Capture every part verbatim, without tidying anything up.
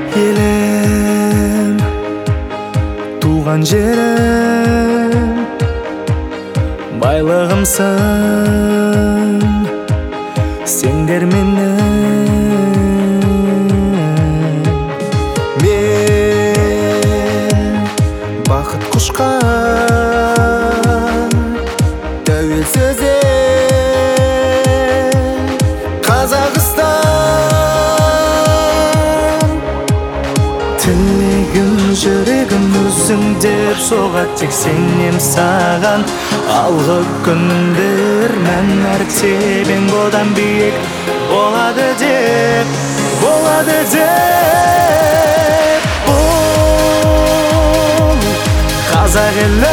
Елім, туған жерім, байлығымсың сендер менің. Мен бақыт құшқан тәуелсіз ел Қазақстан. Тілегім жүрегім өзің деп соғады, тек сенем саған. Алғы күндер мән мәртебең одан биік болады деп, болады деп. Бұл қазақ елі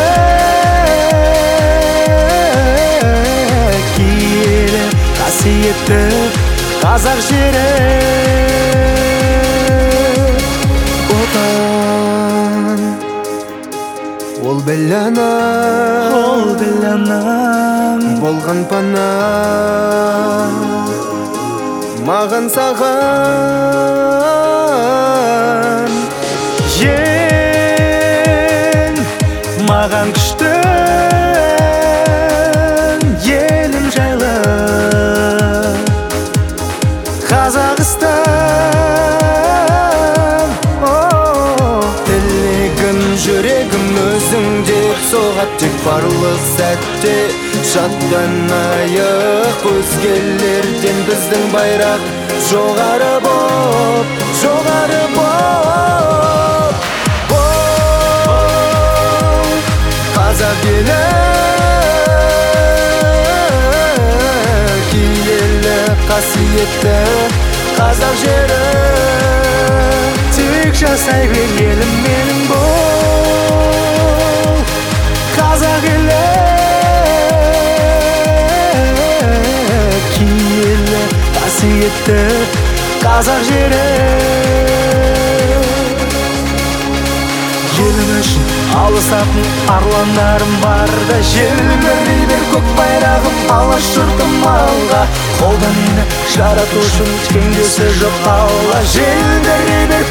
киелі қасиетті қазақ жері. Отан ол біләнім, ол біләнім болған пана маған саған. Ен маған күшті елім жайлы Қазақстан. Тілегім жүрегім өзің деп соғады, тек барлық сәтте шаттанайық. Өзгелерден біздің байрақ жоғары боп, жоғары боп. Бұл қазақ елі киелі қасиетті қазақ жері. Тек жасай бер елім менің, бұл қазақ елі киелі қасиетті қазақ жері. Елім үшін алысатын арландарым барда, желбірей бер көк байрағым алаш жұртым алға. Қолдан мені жаратушым теңдесі жоқ алла. Желбірей бер